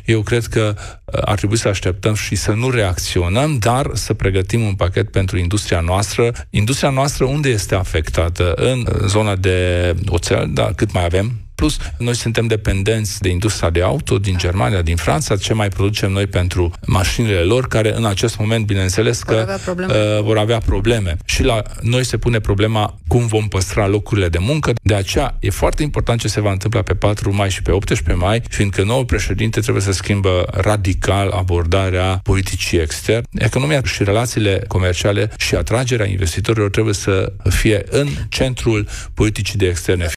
Eu cred că ar trebui să așteptăm și să nu reacționăm, dar să pregătim un pachet pentru industria noastră. Industria noastră unde este afectată? În zona de oțel, dar cât mai avem? Plus, noi suntem dependenți de industria de auto din Germania, din Franța, ce mai producem noi pentru mașinile lor, care în acest moment, bineînțeles, că vor avea probleme. Și la noi se pune problema cum vom păstra locurile de muncă. De aceea e foarte important ce se va întâmpla pe 4 mai și pe 18 mai, fiindcă noul președinte trebuie să schimbă radical abordarea politicii externe. Economia și relațiile comerciale și atragerea investitorilor trebuie să fie în centrul politicii de externe.